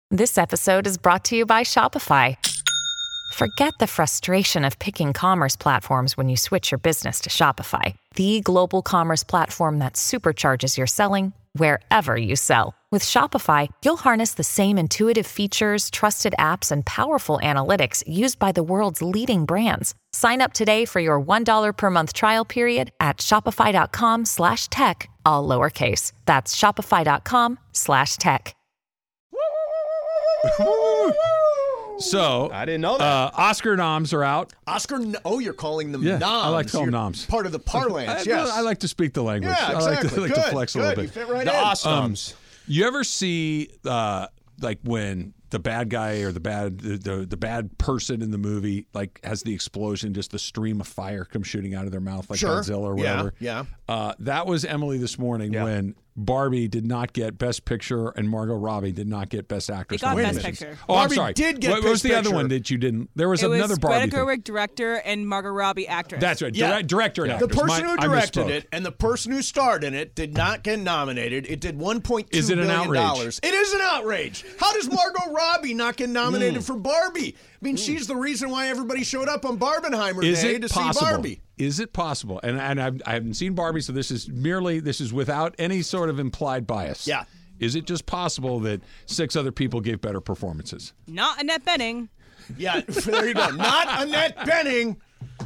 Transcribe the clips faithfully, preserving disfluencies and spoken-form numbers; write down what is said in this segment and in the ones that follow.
This episode is brought to you by Shopify. Forget the frustration of picking commerce platforms when you switch your business to Shopify, the global commerce platform that supercharges your selling wherever you sell. With Shopify, you'll harness the same intuitive features, trusted apps, and powerful analytics used by the world's leading brands. Sign up today for your one dollar per month trial period at shopify.com slash tech, all lowercase. That's shopify.com slash tech. So I didn't know that. Uh, Oscar noms are out. Oscar, oh, you're calling them Yeah, noms. I like to call them You're noms. Part of the parlance, I, yes. I like to speak the language. Yeah, I like exactly. to, I like good, to flex good. a little bit. You fit right The in. Osnoms. Um, you ever see uh, like when the bad guy or the bad the, the the bad person in the movie like has the explosion, just the stream of fire comes shooting out of their mouth like Sure. Godzilla or whatever? Yeah, yeah. Uh, that was Emily this morning Yeah. when Barbie did not get Best Picture and Margot Robbie did not get Best Actress. It got Best nominations. Picture. Oh, Barbie I'm sorry. did get what, what was Best the other Picture. one that you didn't? There was It another was Barbie. Greta thing. Gerwig, director, and Margot Robbie, actress. That's right. Yeah. Direct, director and The actress. person My- who I directed misspoke. it and the person who starred in it did not get nominated. It did one point two Is it an billion outrage? dollars. It is an outrage. How does Margot Robbie not get nominated Hmm. for Barbie? I mean, she's the reason why everybody showed up on Barbenheimer Is Day it to possible? see Barbie. Is it possible? And and I've, I haven't seen Barbie, so this is merely this is without any sort of implied bias. Yeah. Is it just possible that six other people gave better performances? Not Annette Bening. Yeah, there you go. Not Annette Bening.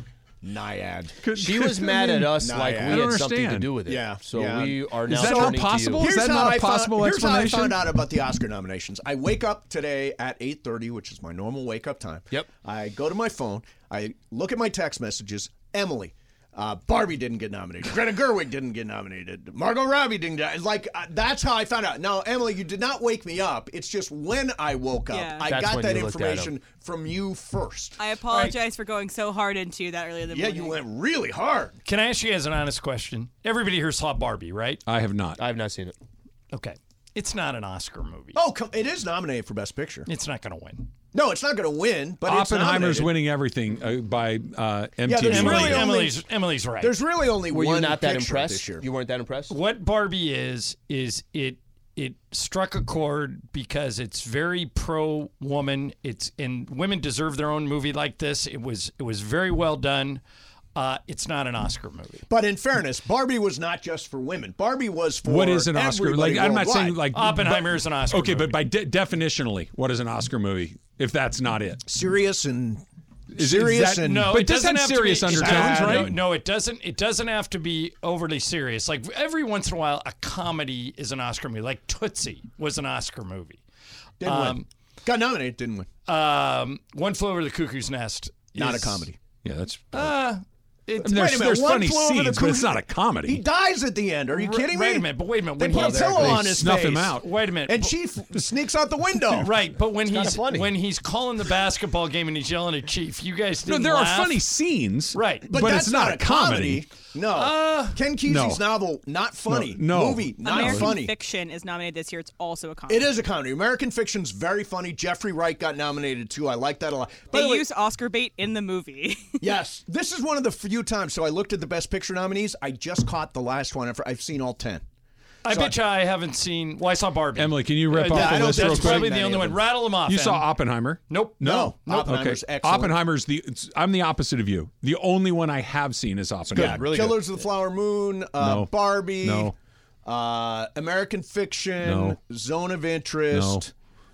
Naiad. She was mad at us Nah, like yeah. we I had don't something to understand. do with it. Yeah, So yeah. we are now Is that not turning possible? to you. Is that how not a I found- possible here's explanation? how I found out about the Oscar nominations. I wake up today at eight thirty, which is my normal wake-up time. Yep. I go to my phone. I look at my text messages. Emily, uh, Barbie didn't get nominated. Greta Gerwig didn't get nominated. Margot Robbie didn't get Like, uh, that's how I found out. Now, Emily, you did not wake me up. It's just when I woke up, Yeah. I That's got when that you looked at 'em. information from you first. I apologize for going so hard into you that early in the Yeah, morning. you went really hard. Can I ask you guys an honest question? Everybody here saw Barbie, right? I have not. I have not seen it. Okay. It's not an Oscar movie. Oh, come, it is nominated for Best Picture. It's not going to win. No, it's not going to win, but it's Oppenheimer's nominated. winning everything uh, by uh, M T V. there's Emily, really only- Emily's, Emily's right. There's really only Were one you not that picture impressed? this year. You weren't that impressed? What Barbie is is it it struck a chord because it's very pro woman. It's and women deserve their own movie like this. It was it was very well done. Uh, it's not an Oscar movie. But in fairness, Barbie was not just for women. Barbie was for What is an Oscar? everybody Like I'm not worldwide. saying like Oppenheimer but- is an Oscar Okay, movie. but by de- definitionally, what is an Oscar movie? If that's not it, serious and Is- serious is that- and No, But it it does doesn't have have serious to be, undertones, uh, right? No, no, it doesn't. It doesn't have to be overly serious. Like every once in a while, a comedy is an Oscar movie. Like Tootsie was an Oscar movie. didn't Um, win. Got nominated, didn't win. Um, One Flew Over the Cuckoo's Nest. Not a is- comedy. yeah, that's. Uh, it, I mean, there's Wait a minute, there's One funny Flew Over the scenes, but it's Cuckoo's- not a comedy. He dies at the end. Are you kidding me? Wait a minute, but wait a minute. They When put he- a pillow They on his snuff face. him out. Wait a minute. And but- Chief sneaks out the window. Right, but when kinda he's funny. when he's calling the basketball game and he's yelling at Chief, you guys No, didn't there laugh? are funny scenes, Right. But, but that's it's not, a comedy. No. Uh, Ken Kesey's no. novel, not funny. No, no. Movie, not American funny. Fiction is nominated this year. It's also a comedy. It is a comedy. American Fiction's very funny. Jeffrey Wright got nominated too. I like that a lot. By They the way, use Oscar bait in the movie. yes, this is one of the few times. So I looked at the Best Picture nominees. I just caught the last one. I've- I've seen all ten. I So bet you I haven't seen. Well, I saw Barbie. Emily, can you rip Uh, off yeah, the I don't- list real That's quick? probably the Many only of one. them. Rattle them off. You Em. saw Oppenheimer? Nope. No, Nope. Oppenheimer's okay. excellent. Oppenheimer's the. It's, I'm the opposite of you. The only one I have seen is Oppenheimer. Yeah, really good. Killers of the Flower Moon, uh, No. Barbie, No. uh, American Fiction, No. Zone of Interest.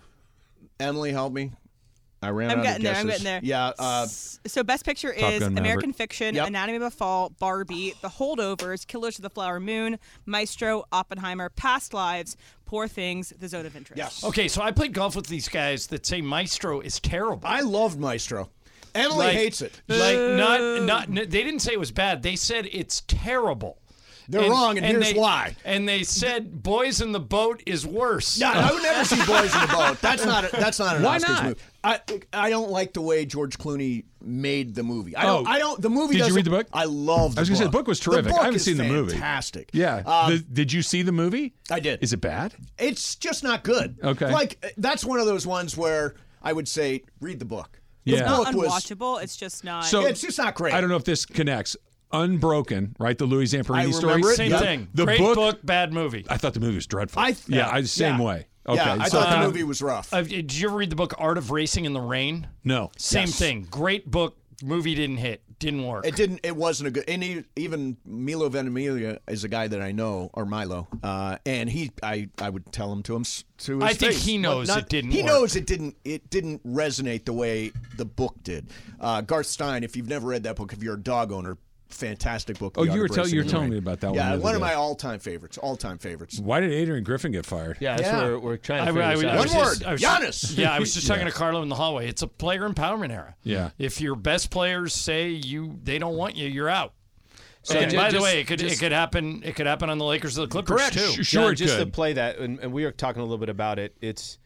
Emily, help me. I ran I'm out getting of there. guesses. I'm getting there. Yeah. Uh, S- so Best Picture Top is Gun Maverick. American Fiction, Yep. Anatomy of a Fall, Barbie, The Holdovers, Killers of the Flower Moon, Maestro, Oppenheimer, Past Lives, Poor Things, The Zone of Interest. yes. Okay, so I played golf with these guys that say Maestro is terrible. I loved Maestro. Emily Like- hates it. Like not not. n- They didn't say it was bad. They said it's terrible. They're wrong, and here's they, why. And they said Boys in the Boat is worse. Yeah, I would never see Boys in the Boat. That's not. A, that's not an Why Oscars not? movie. I I don't like the way George Clooney made the movie. I don't. Oh. I don't. The movie. Did you doesn't- read the book? I love. The I was gonna say, book. the book was terrific. The book I haven't is seen the movie. Fantastic. Yeah. Um, The- did you see the movie? I did. Is it bad? It's just not good. Okay. Like that's one of those ones where I would say read the book. The Yeah. It's not book was. unwatchable. It's just not. So It's just not great. I don't know if this connects. Unbroken, right? The Louis I Zamperini story. remember it. Same Yeah. thing. The Great book- book, bad movie. I thought the movie was dreadful. I yeah, I, same yeah. way. Okay, Yeah, I so- thought the Uh, movie was rough. Uh, did you ever read the book Art of Racing in the Rain? No. Same Yes. thing. Great book. Movie didn't hit. Didn't work. It didn't. It wasn't a good. And he, even Milo Ventimiglia is a guy that I know, or Milo, uh, and he, I, I would tell him to him s- to his I think face. he knows Well, it didn't He work. knows it didn't. It didn't resonate the way the book did. Uh, Garth Stein. If you've never read that book, if you're a dog owner, fantastic book. Oh, The you Art were of tell- Racing you were in the telling Rain. me about that one Yeah, the other one of day. my all-time favorites. All-time favorites. Why did Adrian Griffin get fired? Yeah, that's Yeah. what we're, we're trying to I- figure I- this I out. was One just- word, I was- Giannis. Yeah, I was just talking to Carlo in the hallway. It's a player empowerment era. Yeah. If your best players say you they don't want you, you're out. So and ju- by the just- way, it could just- it could happen. It could happen on the Lakers or the Clippers Correct. too. Sh- Sure, John, it just to could. play that, and, and we were talking a little bit about it. It's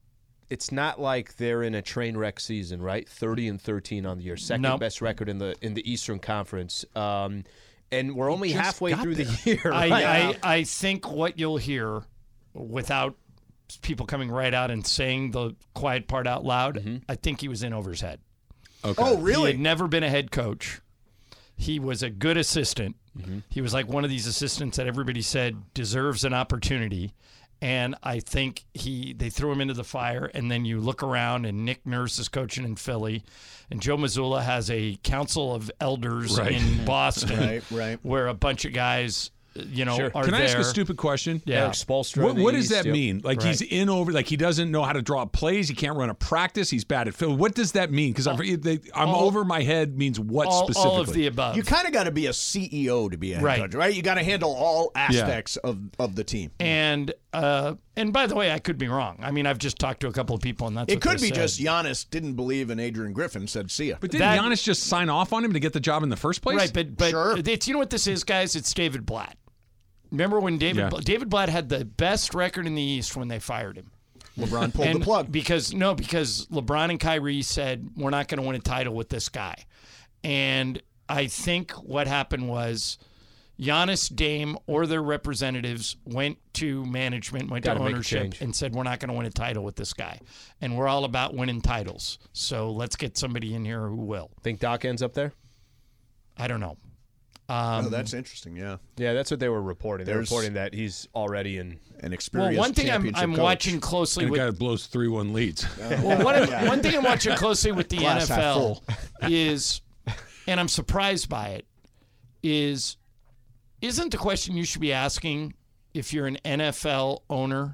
it's not like they're in a train wreck season, right? Thirty and thirteen on the year, second Nope. best record in the in the Eastern Conference, um, and we're only just halfway got through there. the year. I, right? I I think what you'll hear, without people coming right out and saying the quiet part out loud, Mm-hmm. I think he was in over his head. Okay. Oh, He really? had never been a head coach. He was a good assistant. He was like one of these assistants that everybody said deserves an opportunity. And I think he they threw him into the fire. And then you look around, and Nick Nurse is coaching in Philly, and Joe Mazzulla has a council of elders Right. in Boston, Right, right. where a bunch of guys, you know, Sure. are Can I there. ask a stupid question? Yeah. Eric Spoelstra. What, in the what does East, that yep. mean? Like he's Right. in over, like he doesn't know how to draw plays. He can't run a practice. He's bad at field. What does that mean? Because I'm, they, I'm all- over my head means what all, specifically? all of the above. You kind of got to be a C E O to be a head Right. coach, right? You got to handle all aspects of, of the team. and uh, and by the way, I could be wrong. I mean, I've just talked to a couple of people, and that's It what could they be said. just Giannis didn't believe in Adrian Griffin, said, see ya. But didn't that- Giannis just sign off on him to get the job in the first place? Right, but but Sure. it's you know what this is, guys? It's David Blatt. Remember when David Yeah. Bla- David Blatt had the best record in the East when they fired him? LeBron pulled And the plug. because no, because LeBron and Kyrie said we're not going to win a title with this guy, and I think what happened was Giannis, Dame, or their representatives went to management, went Gotta to make a ownership, change. and said we're not going to win a title with this guy, and we're all about winning titles. So let's get somebody in here who will. Think Doc ends up there? I don't know. oh, that's interesting, yeah. Yeah, that's what they were reporting. They're There's- reporting that he's already in. An Well, experienced one thing I'm, championship I'm coach. watching closely And a with guy that blows three one leads. well, one, one thing I'm watching closely with the Glass half N F L full. is, and I'm surprised by it, is isn't the question you should be asking if you're an N F L owner,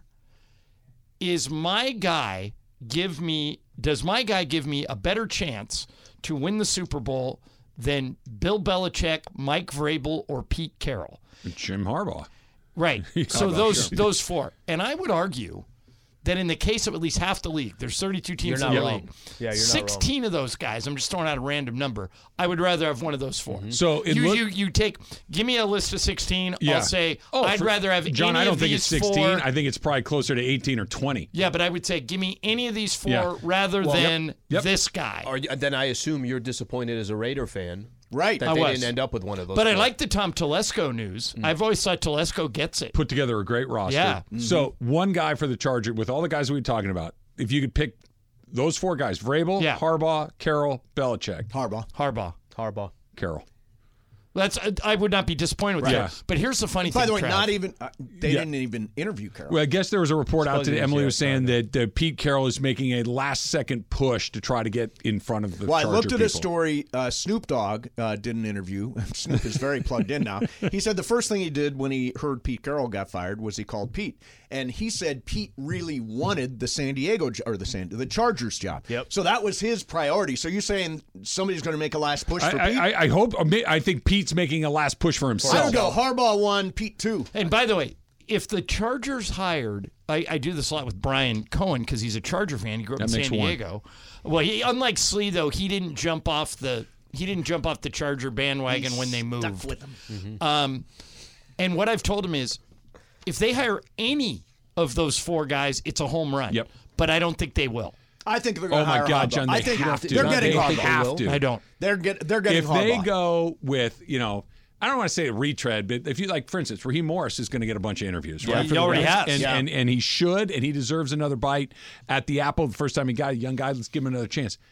is my guy give me does my guy give me a better chance to win the Super Bowl than Bill Belichick, Mike Vrabel, or Pete Carroll? Jim Harbaugh. Right. So those those four. And I would argue that in the case of at least half the league, there's thirty-two teams You're in not the wrong. league. Yeah, you're not sixteen of those guys, I'm just throwing out a random number. I would rather have one of those four. So it you, look- you you take give me a list of sixteen. Yeah. I'll say Oh, I'd for- rather have John. any I don't of think these it's sixteen. four. I think it's probably closer to eighteen or twenty. Yeah, but I would say give me any of these four Yeah. rather than Yep. this guy. Or, then I assume you're disappointed as a Raider fan Right. that I they was. didn't end up with one of those. But I four. like the Tom Telesco news. I've always thought Telesco gets it. Put together a great roster. Yeah. So one guy for the Charger with all the guys we were talking about. If you could pick those four guys: Vrabel, Yeah. Harbaugh, Carroll, Belichick. Harbaugh. Harbaugh. Harbaugh. Carroll. That's I would not be disappointed with Right. that. Yeah. But here's the funny By thing. the way, Trav. not even uh, they Yeah. didn't even interview Carroll. Well, I guess there was a report out today. Supposedly, Emily yeah, was saying sorry. that uh, Pete Carroll is making a last-second push to try to get in front of the Well, I Charger looked at people. a story. Uh, Snoop Dogg uh, did an interview. Snoop is very plugged in now. He said the first thing he did when he heard Pete Carroll got fired was he called Pete, and he said Pete really wanted the San Diego jo- or the San the Chargers job. Yep. So that was his priority. So you're saying somebody's going to make a last push for I, Pete? I, I hope. I think Pete's making a last push for I himself. would go Harbaugh one, Pete two. And by the way, if the Chargers hired, I, I do this a lot with Brian Cohen because he's a Charger fan. He grew up That in makes San one. Diego. Well, he, unlike Slee though, he didn't jump off the he didn't jump off the Charger bandwagon when they moved. With him. Um, and what I've told him is, if they hire any of those four guys, it's a home run. Yep. But I don't think they will. I think they're Oh going to my hire God, Harbaugh. John! They I think have to. they're getting they Harbaugh. have to. I don't. They're get, they're getting If Harbaugh. they go with, you know, I don't want to say a retread, but if you like, for instance, Raheem Morris is going to get a bunch of interviews, right? he for the already Rams. has. and, Yeah. and and he should, and he deserves another bite at the apple. The first time he got a young guy, let's give him another chance.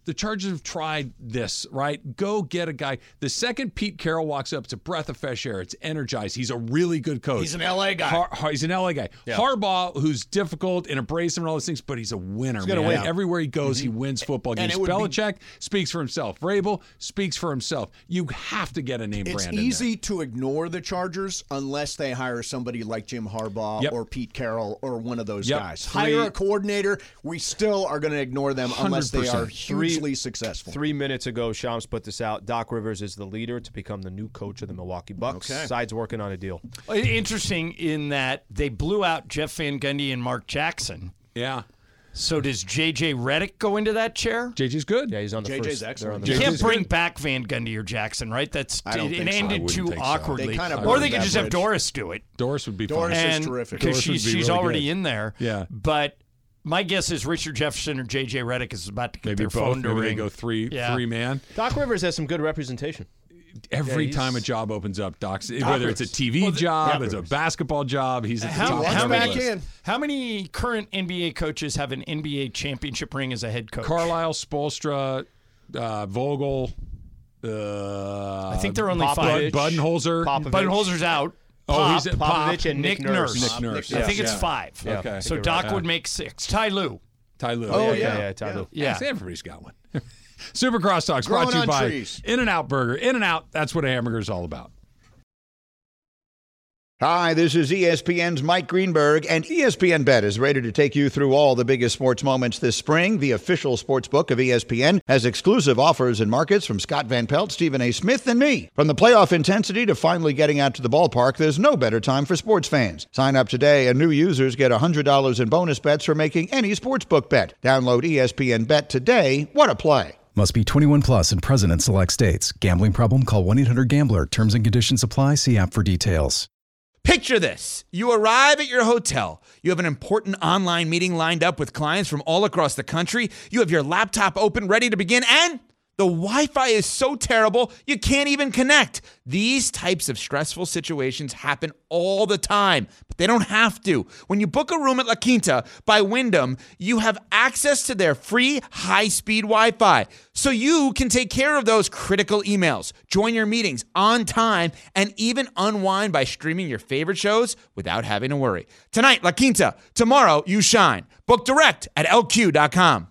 The Chargers have tried this, right? Go get a guy. The second Pete Carroll walks up, it's a breath of fresh air. It's energized. He's a really good coach. He's an L A guy. Har- Har- he's an L A guy. Yeah. Harbaugh, who's difficult and abrasive and all those things, but he's a winner, gonna man. win. Everywhere he goes, he wins football And games. it would be- Belichick speaks for himself. Vrabel speaks for himself. You have to get a name It's brand in easy there. to ignore the Chargers unless they hire somebody like Jim Harbaugh Yep. or Pete Carroll or one of those Yep. guys. Three- Hire a coordinator. We still are going to ignore them unless they are one hundred percent. hugely successful. Three minutes ago, Shams put this out. Doc Rivers is the leader to become the new coach of the Milwaukee Bucks. Okay. Side's working on a deal. Interesting in that they blew out Jeff Van Gundy and Mark Jackson. Yeah. So does J J Redick go into that chair? J J's good. Yeah, he's on the J J's first. they're excellent. on the You J J's can't good. bring back Van Gundy or Jackson, right? That's I don't it, think it so. I ended wouldn't too think so. awkwardly. They kinda or burned they could that just have bridge. Doris do it. Doris would be Doris fine. is And terrific. because Doris would she's be she's really already good. in there. Yeah. But my guess is Richard Jefferson or J J Redick is about to get Maybe their both. phone to Maybe they ring. go three, Yeah. three man. Doc Rivers has some good representation. Every Yeah, time a he's- job opens up, Doc, whether it's a T V Well, the- job, yeah. it's a basketball job, he's at the How, top how of the many, list. how many current N B A coaches have an N B A championship ring as a head coach? Carlisle, Spoelstra, uh, Vogel. Uh, I think they're only Popovich. five. Budenholzer. Popovich. Budenholzer's out. Oh, Pop, he's at Pop. Popovich and Nick, Nick Nurse. Nurse. Nick Nurse. I yeah. think it's Yeah. five. Yeah. Okay. So you're Doc right. would make six. Ty Lue. Ty Lue. Oh, Yeah, yeah. yeah, yeah, Ty Lue. Yeah. See, everybody's got one. Super Crosstalks Growing brought to you on by trees. In-N-Out Burger. In-N-Out, that's what a hamburger is all about. Hi, this is E S P N's Mike Greenberg, and E S P N Bet is ready to take you through all the biggest sports moments this spring. The official sports book of E S P N has exclusive offers and markets from Scott Van Pelt, Stephen A. Smith, and me. From the playoff intensity to finally getting out to the ballpark, there's no better time for sports fans. Sign up today, and new users get one hundred dollars in bonus bets for making any sportsbook bet. Download E S P N Bet today. What a play. Must be twenty-one plus and present in select states. Gambling problem? Call one eight hundred gambler. Terms and conditions apply. See app for details. Picture this. You arrive at your hotel. You have an important online meeting lined up with clients from all across the country. You have your laptop open, ready to begin, and the Wi-Fi is so terrible, you can't even connect. These types of stressful situations happen all the time, but they don't have to. When you book a room at La Quinta by Wyndham, you have access to their free high-speed Wi-Fi, so you can take care of those critical emails, join your meetings on time, and even unwind by streaming your favorite shows without having to worry. Tonight, La Quinta. Tomorrow, you shine. Book direct at L Q dot com.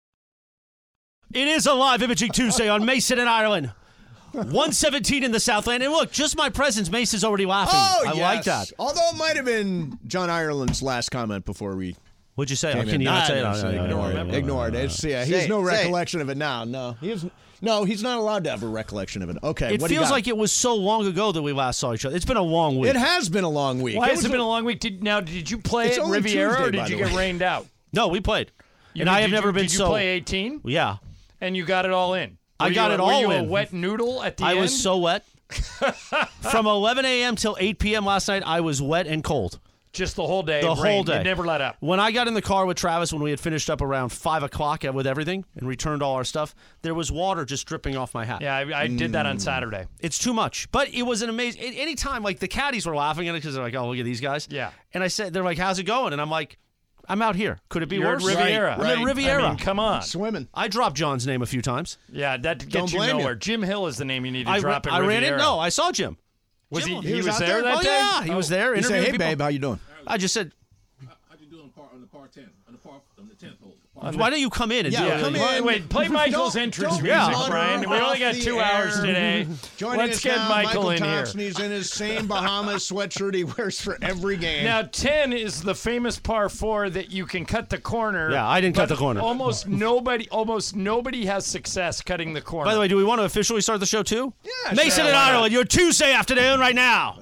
It is a live Imaging Tuesday on Mason and Ireland. one seventeen in the Southland. And look, just my presence, Mason's already laughing. Oh, I yes. like that. Although it might have been John Ireland's last comment before we What'd you say? came Oh, can in. you not Nah, say it? no, Oh, so no, no, ignore no, it. no, no, Ignore no, it. no, It's, no. yeah, he Say has it, no say it. recollection of it now. No, he has, no, he's not allowed to have a recollection of it. Okay, It what do you feels got? like it was so long ago that we last saw each other. It's been a long week. It has been a long week. Why It has was it been a- a long week? Did, now, did you play It's at only Riviera Tuesday, or by did you the get way. rained out? No, we played. You- and I have did never you, been did so. you play eighteen? Yeah. And you got it all in? I Were got you, it were all you in. a wet noodle at the I end? was so wet. From eleven a.m. till eight p.m. last night, I was wet and cold. Just the whole day. The it whole rained. day. It never let up. When I got in the car with Travis, when we had finished up around five o'clock with everything and returned all our stuff, there was water just dripping off my hat. Yeah, I, I did that on Saturday. It's too much. But it was an amazing. Anytime, like, the caddies were laughing at it because they're like, oh, look at these guys. Yeah. And I said, they're like, how's it going? And I'm like, I'm out here. Could it be You're worse? at Riviera. I'm at Right. Riviera. I mean, come on. Swimming. I dropped John's name a few times. Yeah, that Don't gets you blame you. nowhere. Jim Hill is the name you need to I, drop ra- at I ran Riviera. it. No, I saw Jim. Was he? Jim- He, he was, was out there, there? that Oh, day. yeah. He was there You say, interviewing hey, people. babe, how you doing? I just said, How'd you do on par on the par ten on the par on the tenth hole? why don't you come in and Yeah, do it? come Wait, in. wait, play Michael's Don't- entrance don't music, wander Brian. We only got off two the hours air. today. Joining Let's us get now, Michael in Thompson. here. He's in his same Bahamas sweatshirt he wears for every game. Now, ten is the famous par four that you can cut the corner. Yeah, I didn't cut but the corner. Almost nobody, almost nobody has success cutting the corner. By the way, do we want to officially start the show too? Yeah, Mason sure, and why not? Ireland, your Tuesday afternoon right now.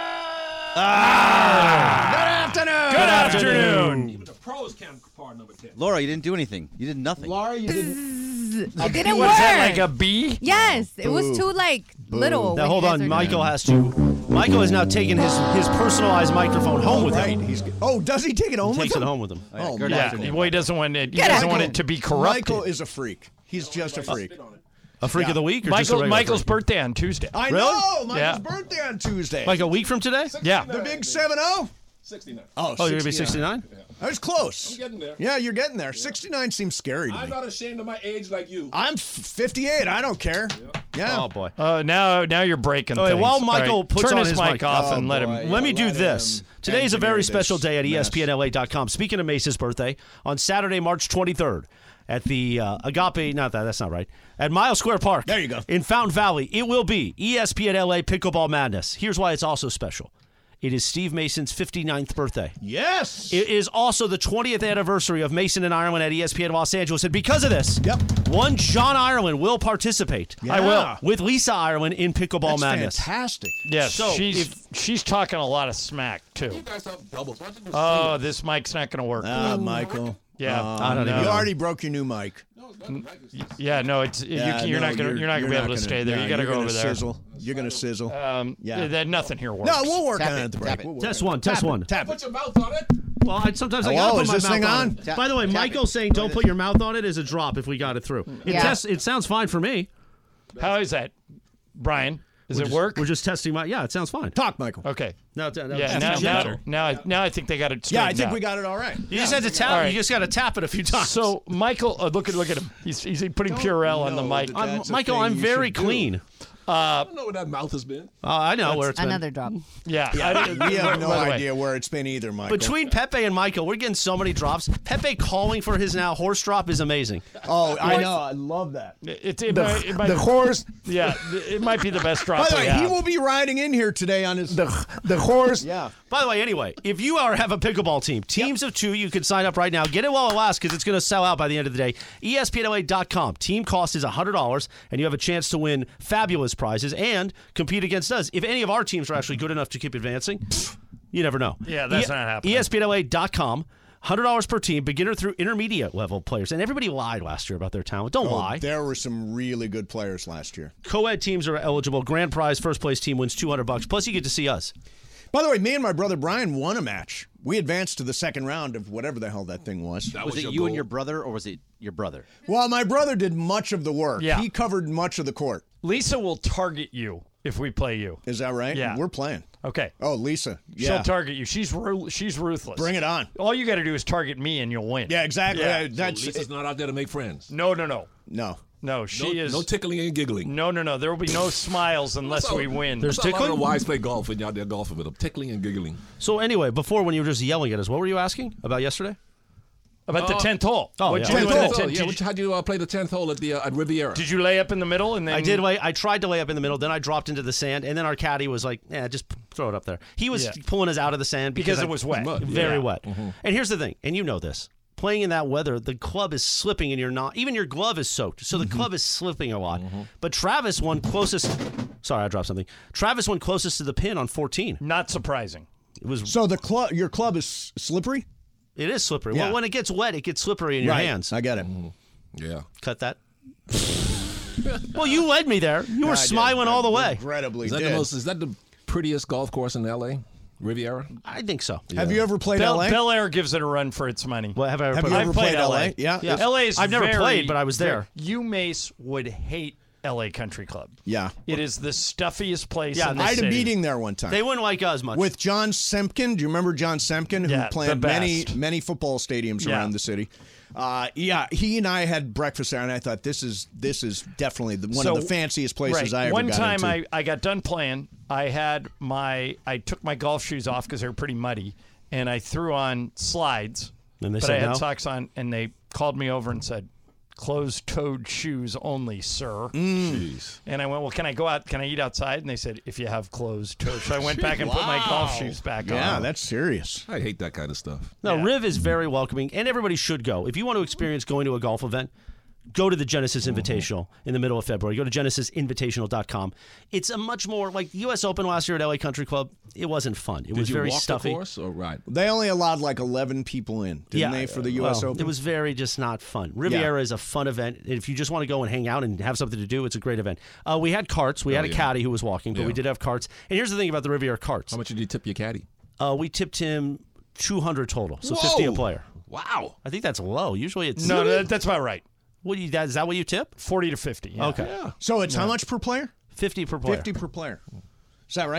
Good afternoon. Good afternoon. Even the pros count par number ten. Laura, you didn't do anything. You did nothing. Laura, you didn't. It didn't Was work. that like a B? Yes, it was too like little. Now when hold you guys on, are Michael doing- has to. Michael has now taken his his personalized microphone home with right. him. He's, oh, does he take it home He takes with it him? home with him. Oh, Good Yeah. afternoon. Well, he doesn't want it. He Get doesn't out. want it to be corrupted. Michael is a freak. He's just a freak. A freak Yeah. of the week, or just a Michael, regular Michael's freak? birthday on Tuesday. I Really? know. Michael's Yeah. birthday on Tuesday. Like a week from today? Yeah. the big seven zero. Sixty-nine. Oh, Oh, you're gonna be sixty-nine. sixty-nine. I was close. I'm getting there. Yeah, you're getting there. sixty-nine seems scary to I'm me. not ashamed of my age like you. I'm f- fifty-eight. I don't care. Yeah. Oh boy. Uh, now, now you're breaking Oh, wait, things. while Michael All right, puts turn on his, his mic mic- off Oh, and let boy. him. Let me do let this. him Today is a engineer very this special day at E S P N mess. L A dot com. Speaking of Mace's birthday, on Saturday, March twenty-third, at the uh, Agape, not that, that's not right, at Mile Square Park. There you go. In Fountain Valley, it will be E S P N L A Pickleball Madness. Here's why it's also special. It is Steve Mason's fifty-ninth birthday. Yes. It is also the twentieth anniversary of Mason and Ireland at E S P N Los Angeles. And because of this, Yep. one John Ireland will participate. Yeah. I will. With Lisa Ireland in Pickleball That's Madness. fantastic. Yes, So, she's if- she's talking a lot of smack too. You guys have doubles. Why don't you just Oh, single? this mic's not going to work. Ah, Michael. Yeah. Uh, I don't you even know. already broke your new mic. No, no, no, no. Yeah, no, it's Yeah, you, you're no, not gonna you're, not gonna be able to gonna- stay there. no, you got to you're go gonna over there. Sizzle. You're gonna sizzle. Um, Yeah. yeah, that nothing here works. No, we'll work Tap on it it, at the tap break. it. We'll work Test on it. one, test Tap one. It, tap Put it. your mouth on it. Well, I, sometimes I Hello, gotta put is my this mouth thing on. on? it. Tap- By the way, tap Michael's it. saying don't Try put this. your mouth on it as a drop if we got it through. It, Yeah. tests, it sounds fine for me. How is that, Brian? Does We're it just- work? We're just testing my. Yeah, it sounds fine. Talk, Michael. Okay. No, no, no, Yeah. it's Now, just now, gentle. now, I- now, I think they got it. Yeah, I straightened think out. we got it all right. You just had to tap. All right. You just got to tap it a few times. So, Michael, uh, look at look at him. He's he's putting Purell on the know mic. that I'm, That's a Michael, thing I'm you very should do. clean. I don't know where that mouth has been. Uh, I know where it's been. Another drop. Yeah. I, We have no by the way, idea where it's been either, Michael. Between Pepe and Michael, we're getting so many drops. Pepe calling for his now horse drop is amazing. Oh, I know. I love that. It, it, might, it might, The horse. Yeah, it might be the best drop By the we way, he have. will be riding in here today on his the the horse. Yeah. By the way, anyway, if you are have a pickleball team, teams of two, you can sign up right now. Get it while it lasts because it's going to sell out by the end of the day. E S P N L A dot com. Team cost is one hundred dollars, and you have a chance to win fabulous prizes and compete against us. If any of our teams are actually good enough to keep advancing, you never know. Yeah, that's not happening. E S P N L A dot com. one hundred dollars per team, beginner through intermediate level players. And everybody lied last year about their talent. Don't Oh, lie. there were some really good players last year. Co-ed teams are eligible. Grand prize, first place team wins two hundred bucks. Plus, you get to see us. By the way, me and my brother Brian won a match. We advanced to the second round of whatever the hell that thing was. That Was was, it your you goal. and your brother, or was it your brother? Well, my brother did much of the work. Yeah. He covered much of the court. Lisa will target you if we play you. Is that right? Yeah. We're playing. Okay. Oh, Lisa. Yeah. She'll target you. She's ru- she's ruthless. Bring it on. All you got to do is target me and you'll win. Yeah, exactly. Yeah. Uh, That's Lisa's not out there to make friends. No, no, no. no. No, she no, is. no tickling and giggling. No, no, no. There will be no smiles unless That's we how- win. There's That's how a lot of tickling? the wives play golf when you're out there golfing with them. Tickling and giggling. So anyway, before when you were just yelling at us, what were you asking about yesterday? About the tenth hole. Oh, What'd yeah. you do Tenth at hole. the ten- Yeah, did, which, you, how'd you uh, play the tenth hole at the uh, at Riviera? did you lay up in the middle and then I did lay. I tried to lay up in the middle. Then I dropped into the sand, and then our caddy was like, "Yeah, just p- throw it up there." He was Yeah. pulling us out of the sand because, because I- it was wet. mud. very Yeah. wet. And here's the thing, and you know this. Playing in that weather, the club is slipping, and you're not. Even your glove is soaked, so the club is slipping a lot. But Travis won closest. Sorry, I dropped something. Travis won closest to the pin on fourteen. Not surprising. It was. So the club, your club is slippery? It is slippery. Yeah. Well, when it gets wet, it gets slippery in your right. hands. I get it. Yeah. Cut that. Well, you led me there. You were I did. smiling I all the way. Regrettably Is that did. the most? Is that the prettiest golf course in L A? Riviera? I think so. Have you ever played Bel, L A? Bel Air gives it a run for its money. Well, have I ever Have put- you I've ever played played L A. L A? Yeah. Yeah. L A is I've never very- played, but I was there. You, Mace, would hate L A Country Club. Yeah. It is the stuffiest place Yeah, in the I had city. a meeting there one time. They wouldn't like us much. with John Semkin. Do you remember John Semkin, who Yeah, the planned many best. many football stadiums Yeah. around the city? Uh, yeah, he and I had breakfast there, and I thought this is this is definitely the, one So- of the fanciest places right. I ever One got time into. I, I got done playing. I had my I took my golf shoes off because they were pretty muddy, and I threw on slides. And they but said I had no? socks on, and they called me over and said, "Closed-toed shoes only, sir." Jeez. And I went, "Well, can I go out? Can I eat outside?" And they said, "If you have closed toes." So I went back and put my golf shoes back yeah, on. that's serious. I hate that kind of stuff. No, Yeah. Riv is very welcoming, and everybody should go. If you want to experience going to a golf event, go to the Genesis Invitational in the middle of February. Go to genesis invitational dot com. It's a much more like the U S Open last year at L A Country Club. It wasn't fun. It Did was you very walk stuffy. the course or ride? They only allowed like eleven people in, didn't yeah, they, for the U S well, Open? It was very just not fun. Riviera is a fun event. If you just want to go and hang out and have something to do, it's a great event. Uh, we had carts. We Oh, had a yeah. caddy who was walking, but Yeah. we did have carts. And here's the thing about the Riviera carts. How much did you tip your caddy? Uh, we tipped him two hundred total, so fifty a Whoa! player. Wow. I think that's low. Usually it's No, that, that's about right. What do you? Is that what you tip? Forty to fifty. Yeah. Okay, So it's how much per player? fifty per player. Fifty per player. Is that right, John?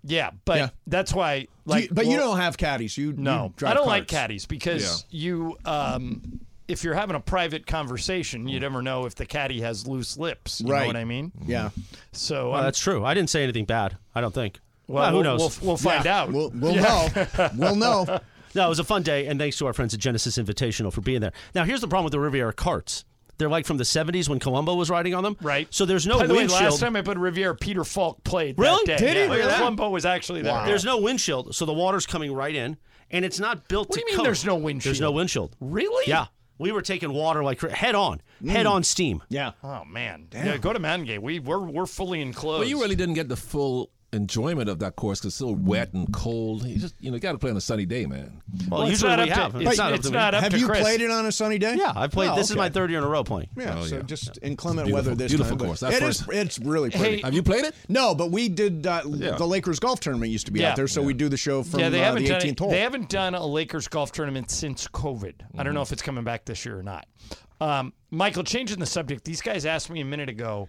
Yeah, but Yeah. that's why. Do Like, you- but you well, don't have caddies. You No, you drive I don't like carts. caddies because you, um, if you're having a private conversation, you never know if the caddy has loose lips. You Right. know what I mean? Yeah. So Well, um, that's true. I didn't say anything bad. I don't think. Well, who we'll- knows? we'll- we'll find Yeah, out. We'll, we'll Yeah. know. We'll know. No, it was a fun day, and thanks to our friends at Genesis Invitational for being there. Now, here's the problem with the Riviera carts. They're like from the seventies when Columbo was riding on them. Right. So there's no By the way, windshield. last time I put Riviera, Peter Falk played. Really? That day. Did he? Yeah, Look at that. Columbo was actually there. Yeah. There's no windshield, so the water's coming right in, and it's not built What to do you mean cover. there's no windshield? There's no windshield. Really? Yeah. We were taking water like head on, head on steam. Yeah. Oh man. Yeah, go to Mountain Gate. We we're we're fully enclosed. Well, you really didn't get the full enjoyment of that course because it's so wet and cold. You just, you know, got to play on a sunny day, man. Well, Well, it's usually not we up to- have. it's not up to me. Not up Have to you Chris. played it on a sunny day? Yeah, I've played. Oh, this is okay. my third year in a row playing. Yeah, Oh, so yeah. just inclement Beautiful- weather this beautiful time. course. but That It first- is. It's really pretty. Hey, Have you played it? No, but we did. Uh, Yeah. The Lakers golf tournament used to be Yeah. out there, so we do the show from yeah, they uh, haven't the done eighteenth it, hole. They haven't done a Lakers golf tournament since COVID. I don't know if it's coming back this year or not. Um, Michael, changing the subject. These guys asked me a minute ago,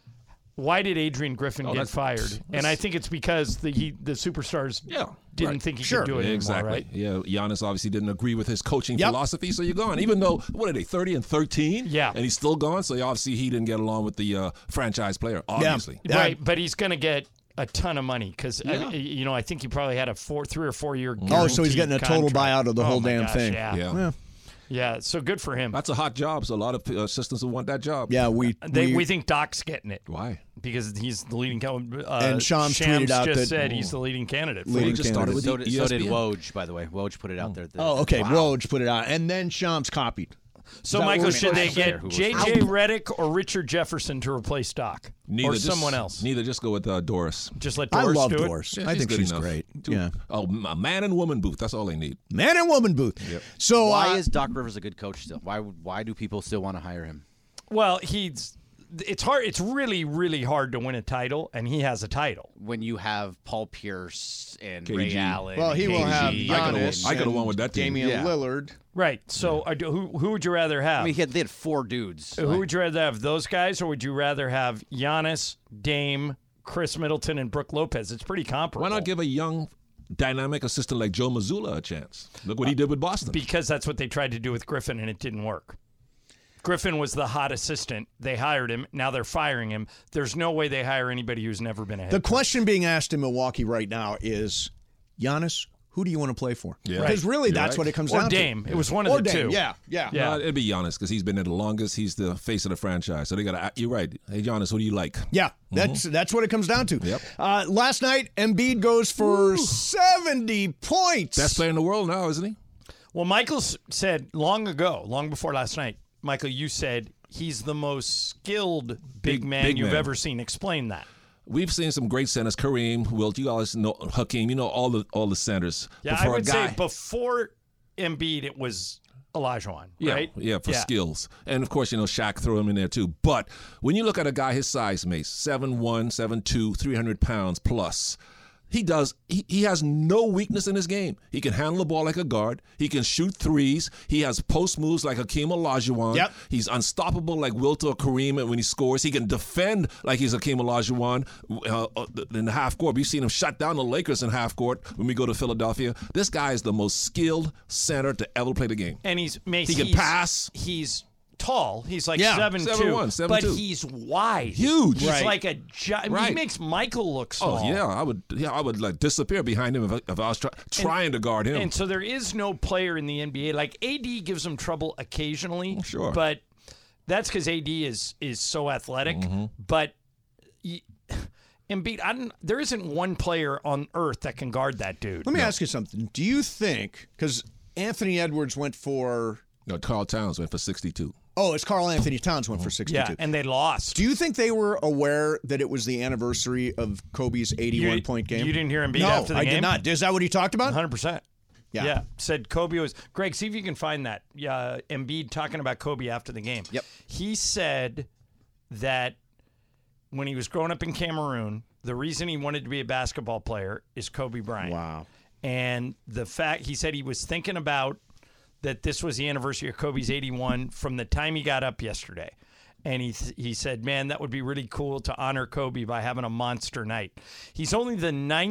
why did Adrian Griffin Oh, get that's- fired? that's- And I think it's because the he, the superstars Yeah, didn't right. think he Sure. could do it Exactly. anymore, right? Yeah, Giannis obviously didn't agree with his coaching Yep. philosophy, so you're gone. Even though, what are they, thirty and thirteen? Yeah. And he's still gone, so obviously he didn't get along with the uh, franchise player, obviously. Yeah. Right, but he's going to get a ton of money because Yeah. you know I think he probably had a four, three or four year. Oh, so he's guaranteed getting a total contract. buyout of the Oh, whole my damn gosh, thing. Yeah. Yeah. Yeah. Yeah, so good for him. That's a hot job, so a lot of uh, assistants will want that job. Yeah, we They, we, we think Doc's getting it Why? because he's the leading. co- Uh, And Shams Shams tweeted out just that- said he's the leading candidate. for Leading it. He just started candidate. with So E- did, so did ESPN. Woj, by the way. Woj put it out there. Oh, okay. Woj put it out, and then Shams copied. So, that Michael, what should we're they saying? get Who was J J Redick or Richard Jefferson to replace Doc, Neither, or just- someone else? Neither, just go with uh, Doris. Just let I Doris love do it. Doris. Yeah, I think good she's enough. great. Two- Yeah. Oh, a man and woman booth. That's all they need. Man and woman booth. Yep. So Why uh, is Doc Rivers a good coach still? Why would- why do people still want to hire him? Well, he's. It's hard. It's really, really hard to win a title, and he has a title. When you have Paul Pierce and K G. Ray Allen. well, he and will K G, have I could've Giannis. won- I could've and won with that team. Damian Yeah. Lillard. Right. So, uh, do- who who would you rather have? I mean, he had, they had four dudes. Who Like, would you rather have, those guys, or would you rather have Giannis, Dame, Chris Middleton, and Brooke Lopez? It's pretty comparable. Why not give a young, dynamic assistant like Joe Mazzulla a chance? Look what he did with Boston. Because that's what they tried to do with Griffin, and it didn't work. Griffin was the hot assistant. They hired him. Now they're firing him. There's no way they hire anybody who's never been a head The coach. question being asked in Milwaukee right now is, Giannis, who do you want to play for? Yeah. Because Right. really, You're that's right. what it comes Or down Dame. to. It was one of or the Dame. two. Yeah, yeah. Yeah. Uh, it'd be Giannis because he's been there the longest. He's the face of the franchise. So they got to. You're right. Hey, Giannis, who do you like? Yeah, that's that's what it comes down to. Yep. Uh, last night, Embiid goes for seventy points. Best player in the world now, isn't he? Well, Michael s- said long ago, long before last night, Michael, you said he's the most skilled big, Big- man big you've man. ever seen. Explain that. We've seen some great centers. Kareem, Wilt, you guys know Hakeem. You know all the all the centers. Yeah, But I for a would guy, say before Embiid, it was Olajuwon, Yeah, right? yeah, for skills. And of course, you know, Shaq threw him in there too. But when you look at a guy his size, Mace, seven one, seven two, three hundred pounds plus, he does he, he has no weakness in his game. He can handle the ball like a guard. He can shoot threes. He has post moves like Hakeem Olajuwon. Yep. He's unstoppable like Wilt or Kareem when he scores. He can defend like he's Hakeem Olajuwon uh, in the half court. We've seen him shut down the Lakers in half court when we go to Philadelphia. This guy is the most skilled center to ever play the game. And he's Mace, He can he's- pass. He's tall. He's like Yeah, seven seven two, one, seven but two. he's wide, Huge. He's Right. like a giant. Right. He makes Michael look small. Oh yeah, I would. Yeah, I would like disappear behind him if, I- if I was try, trying to guard him. And so there is no player in the N B A like A D gives him trouble occasionally. Sure. but that's because A D is is so athletic. Mm-hmm. But y- Embiid, I don't, there isn't one player on earth that can guard that dude. Let me ask you something. Do you think, because Anthony Edwards went for, no, Carl Towns went for sixty-two. oh, it's Carl Anthony Towns went for sixty-two. Yeah, and they lost. Do you think they were aware that it was the anniversary of Kobe's eighty-one You- point game? you didn't hear Embiid no, after the I game? did not. Is that what he talked about? one hundred percent. Yeah. Yeah. Said Kobe was. Greg, see if you can find that. Uh, Embiid talking about Kobe after the game. Yep. He said that when he was growing up in Cameroon, the reason he wanted to be a basketball player is Kobe Bryant. Wow. And the fact, he said he was thinking about that this was the anniversary of Kobe's eighty-one from the time he got up yesterday. And he th- he said, man, that would be really cool to honor Kobe by having a monster night. He's only the ninth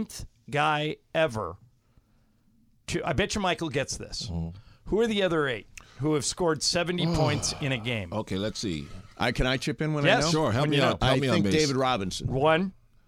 guy ever to, I bet you Michael gets this. Mm-hmm. Who are the other eight who have scored seventy points in a game? Okay, let's see. I Can I chip in when Yes, I know? Sure, help when me you out. know. Help I me think out, Mace. David Robinson. One,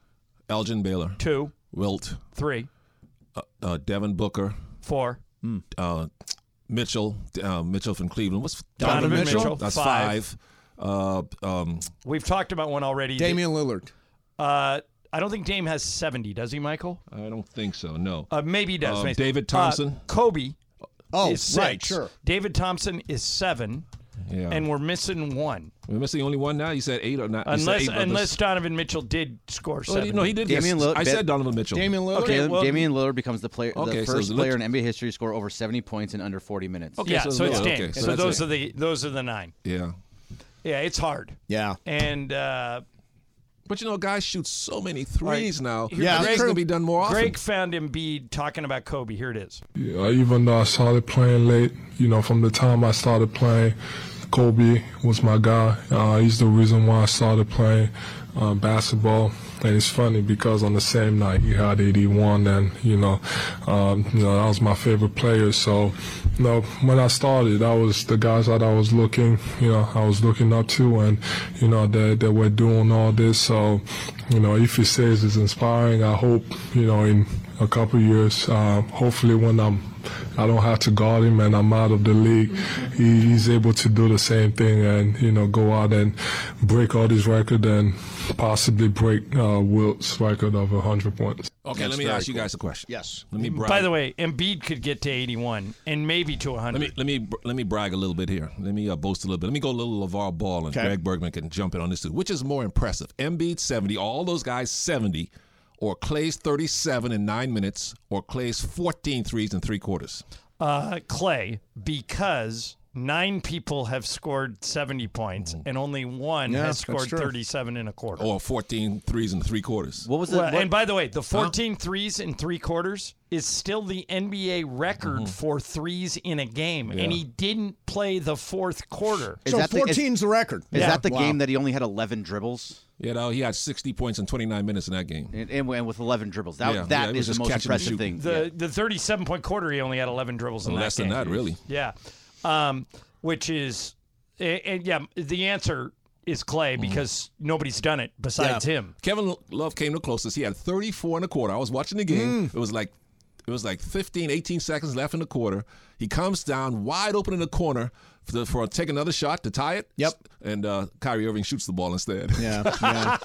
Elgin Baylor. two, Wilt. three, Uh, uh, Devin Booker. four, Uh, Mitchell. Uh, Mitchell from Cleveland. What's Donovan Mitchell, That's five. five. Uh, um, We've talked about one already. Damian Lillard. Uh, I don't think Dame has seventy, does he, Michael? I don't think so. No. Uh, maybe he does. Um, Mason. David Uh, Thompson. Kobe Oh, is six. right, sure. David Thompson is seven, Yeah. and we're missing one. We're missing only one now. You said eight or not? You said Unless eight, but unless this- Donovan Mitchell did score Oh, seven. no, he did. Damian Yes. Lillard- I said Donovan Mitchell. Damian Lillard. Okay, Damian, well- Damian Lillard becomes the player, Okay, the so first it's player lit- in N B A history to score over seventy points in under forty minutes. Okay, yeah, so so, it's Lillard. Dame. Okay, so so that's those it. are the those are the nine. Yeah. Yeah, it's hard. Yeah. And uh, But you know, guys shoot so many threes now. Yeah, It's Greg- going to be done more often. Greg found Embiid talking about Kobe. Here it is. Yeah, even though I started playing late, you know, from the time I started playing, Kobe was my guy. Uh, he's the reason why I started playing uh, basketball. And it's funny because on the same night he had eighty-one, and you know, um, you know that was my favorite player. So, you know, when I started, that was the guys that I was looking, you know, I was looking up to, and you know that they were doing all this. So, you know, if he says it's inspiring, I hope, you know, in a couple years, uh, hopefully when I'm I don't have to guard him and I'm out of the league, he, he's able to do the same thing and, you know, go out and break all these records and possibly break uh, Wilt's record of one hundred points. Okay, That's let me very ask you cool. guys a question. Yes. Let me brag. By the way, Embiid could get to eighty-one and maybe to one hundred. Let me let me let me brag a little bit here. Let me uh, boast a little bit. Let me go a little LeVar Ball, and Okay. Greg Bergman can jump in on this too. Which is more impressive, Embiid seventy, all those guys seventy, or Clay's thirty-seven in nine minutes, or Clay's fourteen threes in three quarters? Uh, Clay, because nine people have scored seventy points and only one Yeah, has that's scored true. thirty-seven in a quarter. Or fourteen threes in three quarters. What was the? Well, what- and by the way, the fourteen threes in three quarters is still the N B A record for threes in a game, and he didn't play the fourth quarter. is So that the, is, fourteen's the record. is Yeah. that the Wow. game that he only had eleven dribbles? You know, he had sixty points in twenty-nine minutes in that game. And, and, and with eleven dribbles, that Yeah, that yeah, he is was the just most catching and impressive shooting. thing. The Yeah. the thirty-seven point quarter, he only had eleven dribbles in Well, that less game. than that, really. Yeah, um, which is, and yeah, the answer is Clay because nobody's done it besides Yeah. him. Kevin Love came the closest. He had thirty-four and a quarter. I was watching the game. It was like it was like fifteen, eighteen seconds left in the quarter. He comes down wide open in the corner for, the, for take another shot to tie it. Yep. And uh, Kyrie Irving shoots the ball instead. Yeah, yeah.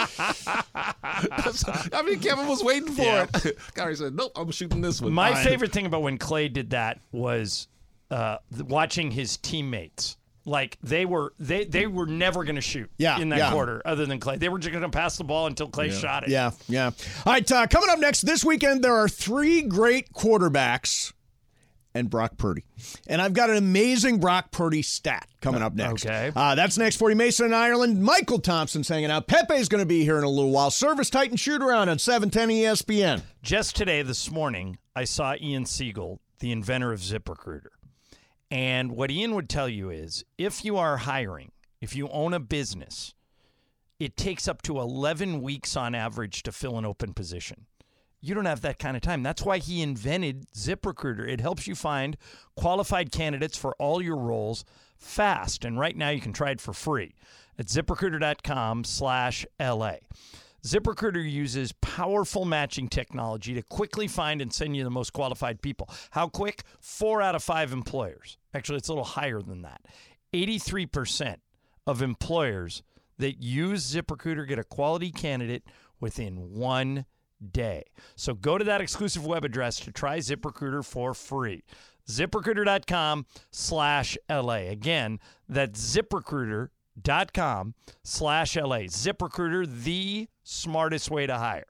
I mean, Kevin was waiting for Yeah. it. Kyrie said, "Nope, I'm shooting this one." My Fine. favorite thing about when Clay did that was uh, th- watching his teammates. Like they were, they they were never going to shoot Yeah, in that yeah. quarter, other than Clay. They were just going to pass the ball until Clay shot it. Yeah, yeah. All right, uh, coming up next this weekend, there are three great quarterbacks and Brock Purdy. And I've got an amazing Brock Purdy stat coming up next. Okay. Uh, that's next for you, Mason in Ireland. Michael Thompson's hanging out. Pepe's going to be here in a little while. Service Titan shoot around on seven ten E S P N. Just today, this morning, I saw Ian Siegel, the inventor of ZipRecruiter. And what Ian would tell you is if you are hiring, if you own a business, it takes up to eleven weeks on average to fill an open position. You don't have that kind of time. That's why he invented ZipRecruiter. It helps you find qualified candidates for all your roles fast. And right now you can try it for free at ZipRecruiter.com slash LA. ZipRecruiter uses powerful matching technology to quickly find and send you the most qualified people. How quick? Four out of five employers. Actually, it's a little higher than that. eighty-three percent of employers that use ZipRecruiter get a quality candidate within one day. So go to that exclusive web address to try ZipRecruiter for free. ZipRecruiter.com slash LA. Again, that's ZipRecruiter.com slash LA. ZipRecruiter, the smartest way to hire.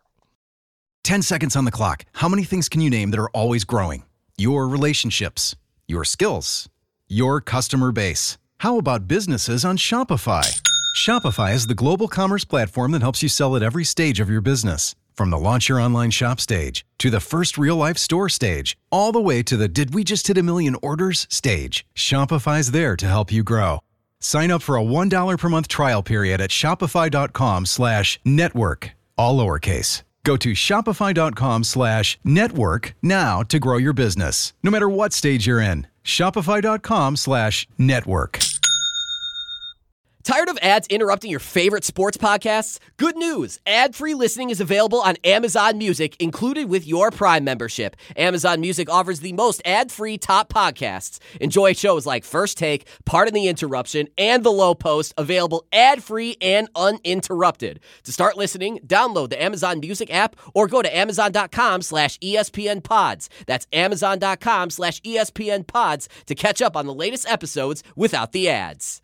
ten seconds on the clock. How many things can you name that are always growing? Your relationships, your skills, your customer base. How about businesses on Shopify? Shopify is the global commerce platform that helps you sell at every stage of your business. From the launch your online shop stage to the first real-life store stage, all the way to the did we just hit a million orders stage. Shopify's there to help you grow. Sign up for a one dollar per month trial period at shopify.com slash network, all lowercase. Go to shopify.com slash network now to grow your business. No matter what stage you're in, shopify.com slash network. Tired of ads interrupting your favorite sports podcasts? Good news. Ad-free listening is available on Amazon Music, included with your Prime membership. Amazon Music offers the most ad-free top podcasts. Enjoy shows like First Take, Pardon the Interruption, and The Low Post, available ad-free and uninterrupted. To start listening, download the Amazon Music app or go to amazon.com slash ESPN pods. That's amazon.com slash ESPN pods to catch up on the latest episodes without the ads.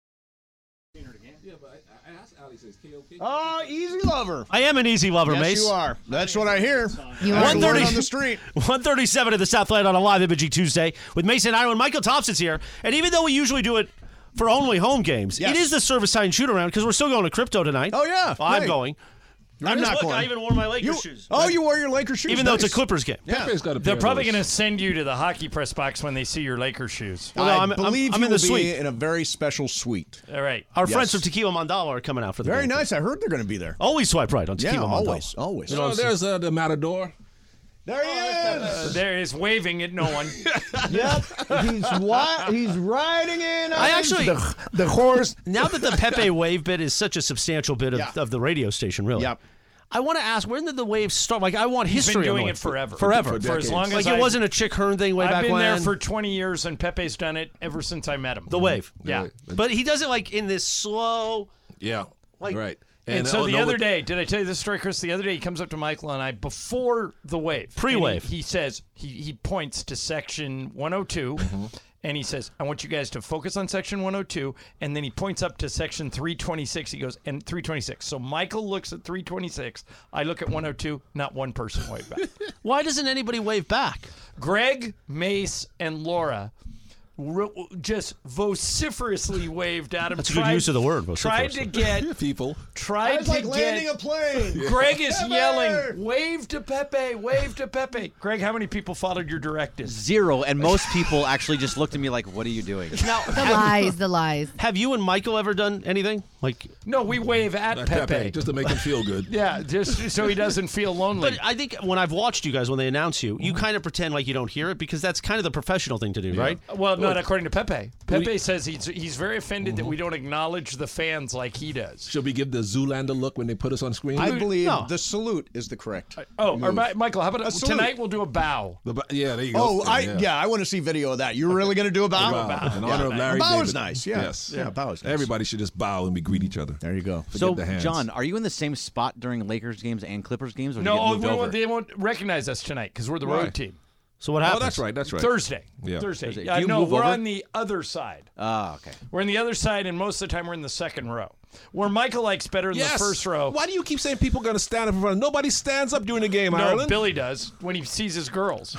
Oh, easy lover. I am an easy lover, yes, Mace. you are. That's what I hear. You That's are. the word on the street. one thirty-seven at the Southland on a live Imaging Tuesday with Mason Ireland. Michael Thompson's here. And even though we usually do it for only home games, yes. it is the service sign shoot around because we're still going to crypto tonight. Oh, yeah. Well, I'm Hey. going. I'm Just not look, going. I even wore my Lakers You- shoes. Oh, you wore your Lakers shoes? Even though it's a Nice. Clippers game. Yeah. Pepe's got a They're pair probably of those. going to send you to the hockey press box when they see your Lakers shoes. Well, no, I I'm- I'm- believe I'm you in the will suite. be in a very special suite. All right. Our Yes. friends from Tequila Mandala are coming out for the Very game. nice. I heard they're going to be there. Always swipe right on Yeah, Tequila Mandala. always, always. You know Oh, what I'm saying? there's uh, the Matador. There he is. There is waving at no one. Yep, he's wi- He's riding in. I on actually- the, the horse. Now that the Pepe wave bit is such a substantial bit of, Yeah. of the radio station, really. Yep. I want to ask, when did the wave start? Like, I want He's history. been on doing the it wave. forever. Forever. For, for as long like as it I, wasn't a Chick Hearn thing way I've back been when. there for twenty years, and Pepe's done it ever since I met him. the wave. Yeah. But he does it like in this slow. Yeah. Like- right. And, uh, so oh, the no, other but- day, did I tell you this story, Chris? The other day, he comes up to Michael and I before the wave. Pre-wave. And He, he says, he, he points to section one oh two, Mm-hmm. and he says, I want you guys to focus on section one oh two. And then he points up to section three twenty-six. He goes, and three twenty-six. So Michael looks at three twenty-six. I look at one oh two. Not one person waved back. Why doesn't anybody wave back? Greg, Mace, and Laura ro- just vociferously waved at him. That's a good use of the word, Tried to get people. Tried It's to like get. landing a plane. Greg is Pepe! yelling, "Wave to Pepe! Wave to Pepe!" Greg, how many people followed your directives? Zero, and most people actually just looked at me like, "What are you doing?" Now, The lies, the lies. have you and Michael ever done anything? Like, No, we wave at Like Pepe. Pepe, just to make him feel good. Yeah, just so he doesn't feel lonely. but I think when I've watched you guys when they announce you, you kind of pretend like you don't hear it because that's kind of the professional thing to do, right? Well, not according to Pepe. Pepe says he's he's very offended that we don't acknowledge the fans like he does. Should we give the Zoolander look when they put us on screen? I believe No. the salute is the correct. Oh, or move. Mi- Michael, how about A salute. tonight? We'll do a bow. The, yeah, there you go. Oh, I yeah, I want to see video of that. You're really going to do a bow? Bow. In honor of Larry A bow David. is nice. Yeah, Yes. yeah, bow is nice. Everybody should just bow and we greet each other. There you go. Forget So, the hands. John, are you in the same spot during Lakers games and Clippers games, or do No, you oh, get moved we over? won't, they won't recognize us tonight because we're the Why? road team. So what Oh, happens? that's right. That's right. Thursday. Yeah. Thursday. Thursday. Yeah, Do you no, move we're over? on the other side. Oh, okay. We're on the other side, and most of the time we're in the second row. Where Michael likes better in Yes. the first row. Why do you keep saying people going to stand up in front of Nobody stands up during the game, No, Ireland. Billy does when he sees his girls.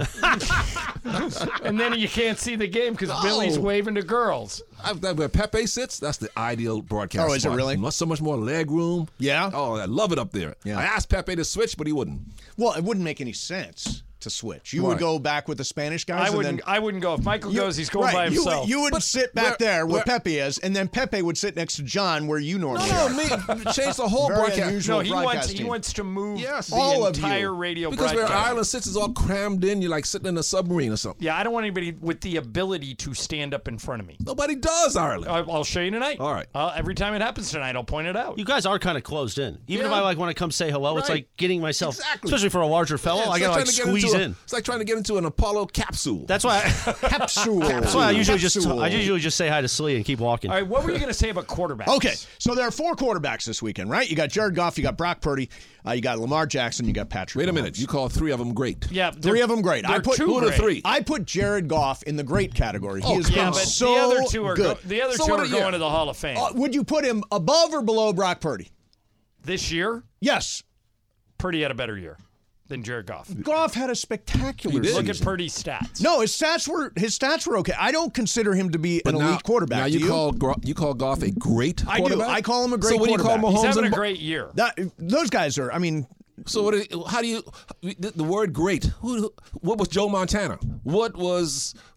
And then you can't see the game because No. Billy's waving to girls. I, that, where Pepe sits, that's the ideal broadcast Oh, is it spot. really? Not so much more leg room. Yeah? Oh, I love it up there. Yeah. I asked Pepe to switch, but he wouldn't. Well, it wouldn't make any sense to switch. You Why? would go back with the Spanish guys. I and wouldn't. Then, I wouldn't go if Michael you- goes. He's going right, by you would- himself. You would, But sit back where- there where, where- Pepe is, and then Pepe would sit next to John where you No, normally no, are. me. Change the whole Very broadcast. unusual no, he wants. broadcast He team. wants to move Yes. the All of entire you. radio Because where broadcast. Ireland sits is all crammed in. You're like sitting in a submarine or something. Yeah, I don't want anybody with the ability to stand up in front of me. Nobody does, Ireland. I- I'll show you tonight. All right. Uh, every time it happens tonight, I'll point it out. You guys are kind of closed in. Even if Yeah. I like want to come say hello, it's Right. like getting myself, Exactly. especially for a larger fellow, Yeah, it's I gotta trying like to get squeeze into a- in. It's like trying to get into an Apollo capsule. That's why. I, Capsule. that's why I usually just Capsule. I usually just say hi to Slee and keep walking. All right, what were you going to say about quarterbacks? Okay, so there are four quarterbacks this weekend, right? You got Jared Goff, you got Brock Purdy, uh, you got Lamar Jackson, you got Patrick. Wait a Mahomes. minute. You call three of them great. Yeah, Three of them great. I they're put two Who are the great. three? I put Jared Goff in the great category. He Oh, has Yeah, been but so the other two are good. Go, the other So two what are are you- going to the Hall of Fame Uh, would you put him above or below Brock Purdy? this year. Yes. Purdy had a better year than Jared Goff. Goff had a spectacular He did. Look season. at Purdy's stats. No, his stats were his stats were okay. I don't consider him to be But an now, elite quarterback. Now do you, you call Gro- you call Goff a great I do. quarterback? I call him a great So what do you call quarterback. Mahomes He's having a and Bo- great year. that those guys are. I mean, So what? do- How do you the, the word great? Who, who- what was Joe Montana? What was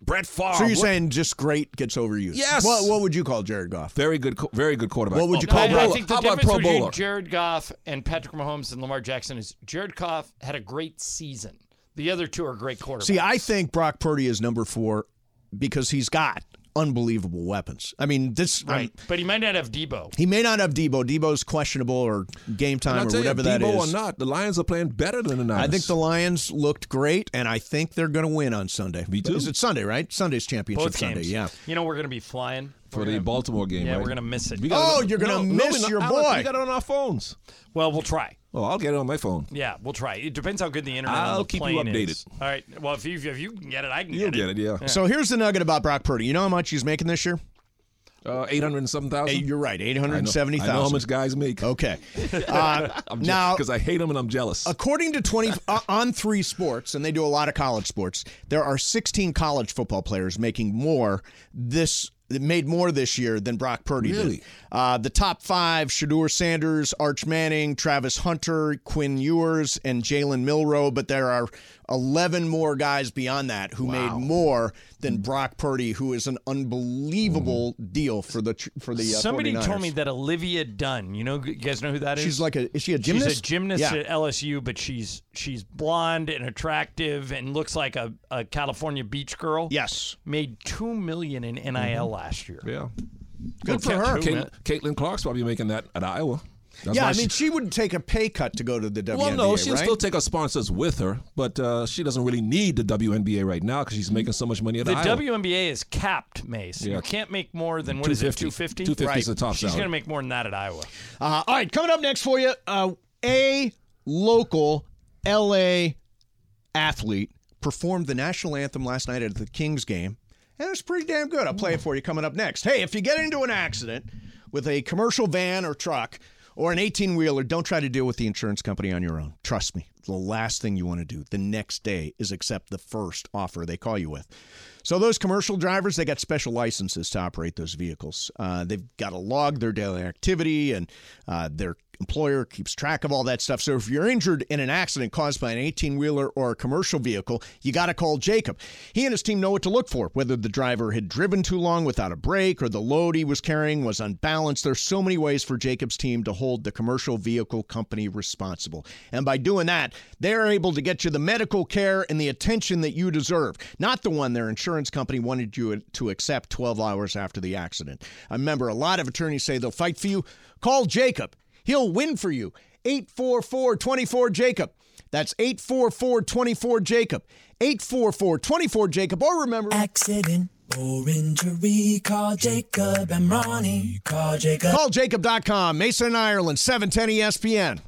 Brett Favre. So you're What- saying just great gets overused? Yes. What, what would you call Jared Goff? Very good, co- very good quarterback. What would you Oh, call Pro I, I Bowler. think the How about difference Pro between Bowler? Jared Goff and Patrick Mahomes and Lamar Jackson is Jared Goff had a great season. The other two are great quarterbacks. See, I think Brock Purdy is number four because he's got unbelievable weapons. I mean, this right, um, but he might not have Debo. he may not have Debo. Debo's questionable or game And time I'll or tell you, whatever that Debo is. or not, the Lions are playing better than the Niners. I think the Lions looked great, and I think they're going to win on Sunday. Me too. Is it Sunday, right? Sunday's championship Both Sunday, games. yeah. You know we're going to be flying for We're the gonna- Baltimore game. Yeah, right? we're going to miss it. We gotta- Oh, you're going to no, no, miss we your not- boy. Alex, we got it on our phones. Well, we'll try. Oh, I'll get it on my phone. Yeah, we'll try. It depends how good the internet I'll on the keep you plane updated. is. All right. Well, if you if you can get it, I can You'll get it. get it, yeah. So here's the nugget about Brock Purdy. You know how much he's making this year? Uh, eight hundred and something thousand. Hey, you're right, eight hundred and seventy I know, I know thousand. how much guys make. Okay. Uh, now, because I hate them and I'm jealous. according to twenty uh, on three sports, and they do a lot of college sports, there are sixteen college football players making more this made more this year than Brock Purdy Really? did. Uh, the top five: Shedeur Sanders, Arch Manning, Travis Hunter, Quinn Ewers, and Jalen Milroe. But there are eleven more guys beyond that who made more than Brock Purdy, who is an unbelievable deal for the for the. Uh, Somebody 49ers. told me that Olivia Dunn. You know, you guys know who that is? She's like a. Is she a gymnast? She's a gymnast Yeah. at L S U, but she's she's blonde and attractive and looks like a, a California beach girl. Yes, made two million in N I L last year. Yeah, Good for her. Caitlin, Caitlin Clark's probably making that at Iowa. That's yeah, why I mean, she- she would take a pay cut to go to the W N B A, well, no, she'll right? still take her sponsors with her, but uh, she doesn't really need the W N B A right now because she's making so much money at The Iowa. W N B A is capped, Mace. Yeah. You can't make more than what is it, two fifty? two fifty is the top She's salary. going to make more than that at Iowa. Uh, all right, coming up next for you, uh, a local L A athlete performed the national anthem last night at the Kings game, and it was pretty damn good. I'll play it for you coming up next. Hey, if you get into an accident with a commercial van or truck or an eighteen-wheeler, don't try to deal with the insurance company on your own. Trust me, the last thing you want to do the next day is accept the first offer they call you with. So those commercial drivers, they got special licenses to operate those vehicles. Uh, they've got to log their daily activity, and uh, their employer keeps track of all that stuff. So if you're injured in an accident caused by an eighteen-wheeler or a commercial vehicle, you got to call Jacob. He and his team know what to look for, whether the driver had driven too long without a brake or the load he was carrying was unbalanced. There's so many ways for Jacob's team to hold the commercial vehicle company responsible. And by doing that, they're able to get you the medical care and the attention that you deserve, not the one their insurance company wanted you to accept twelve hours after the accident. I remember a lot of attorneys say they'll fight for you. Call Jacob. He'll win for you. eight four four, two four, Jacob. That's eight four four, two four, Jacob. eight four four, two four, Jacob. Or remember... Accident or injury, call Jacob and Ronnie. Call Jacob. Call Jacob dot com. Mason, Ireland, seven ten E S P N.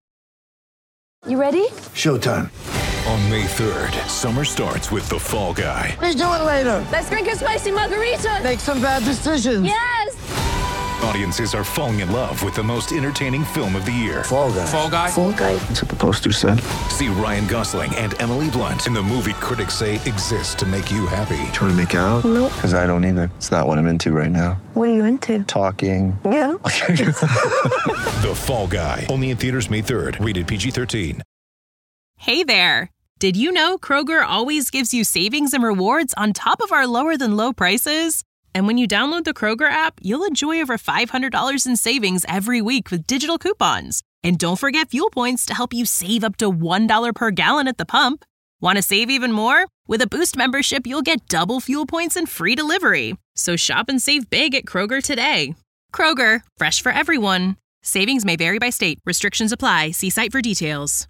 You ready? Showtime. On May third, summer starts with The Fall Guy. Let's do it later. Let's drink a spicy margarita. Make some bad decisions. Yes. Audiences are falling in love with the most entertaining film of the year. Fall Guy. Fall Guy? Fall Guy. That's what the poster said. See Ryan Gosling and Emily Blunt in the movie critics say exists to make you happy. Trying to make it out? Nope. Because I don't either. It's not what I'm into right now. What are you into? Talking. Yeah. The Fall Guy. Only in theaters May third. Rated P G thirteen. Hey there. Did you know Kroger always gives you savings and rewards on top of our lower than low prices? And when you download the Kroger app, you'll enjoy over five hundred dollars in savings every week with digital coupons. And don't forget fuel points to help you save up to one dollar per gallon at the pump. Want to save even more? With a Boost membership, you'll get double fuel points and free delivery. So shop and save big at Kroger today. Kroger, fresh for everyone. Savings may vary by state. Restrictions apply. See site for details.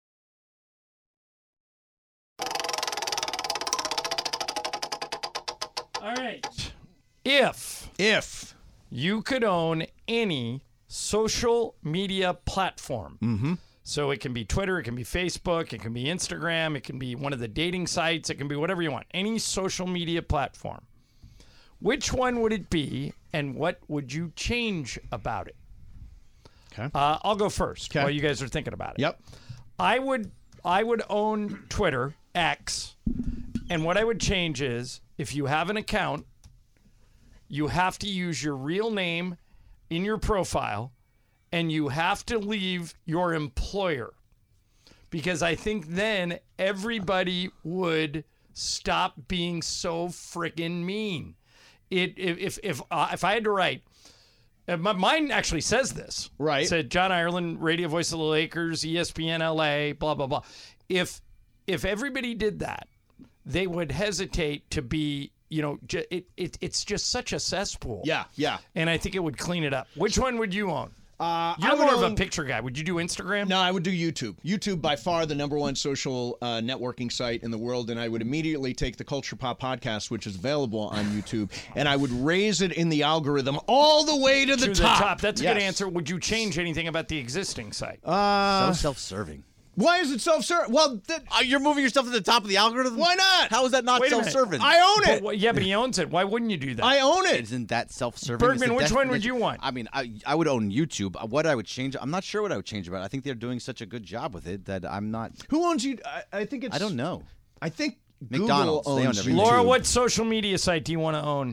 All right. If if you could own any social media platform, mm-hmm. so it can be Twitter, it can be Facebook, it can be Instagram, it can be one of the dating sites, it can be whatever you want, any social media platform, which one would it be and what would you change about it? Okay. Uh, I'll go first Okay. while you guys are thinking about it. Yep. I would I would own Twitter, X, and what I would change is if you have an account, you have to use your real name in your profile, and you have to leave your employer. Because I think then everybody would Stop being so friggin' mean. It if if if, uh, if I had to write, uh, my, mine actually says this. Right. It said John Ireland, radio voice of the Lakers, E S P N L A, blah blah blah. If if everybody did that, they would hesitate to be. You know, ju- it, it it's just such a cesspool. Yeah, yeah. And I think it would clean it up. Which one would you own? Uh, You're I more would of a own- picture guy. Would you do Instagram? No, I would do YouTube. YouTube, by far the number one social uh, networking site in the world, and I would immediately take the Culture Pop podcast, which is available on YouTube, and I would raise it in the algorithm all the way to the to top. the top. That's a Yes. good answer. Would you change anything about the existing site? Uh, so self-serving. Why is it self-serving? Well, that, Uh, you're moving yourself to the top of the algorithm? why not? How is that not Wait a minute. self-serving? I own it. But, wh- yeah, but he owns it. Why wouldn't you do that? I own it. Isn't that self-serving? Bergman, It's the which one would definition- you want? I mean, I, I would own YouTube. Uh, What I would change, I'm not sure what I would change about it. I think they're doing such a good job with it that I'm not. Who owns you? I, I think it's. I don't know. I think McDonald's, Google they own owns everything. YouTube. Laura, what social media site do you want to own?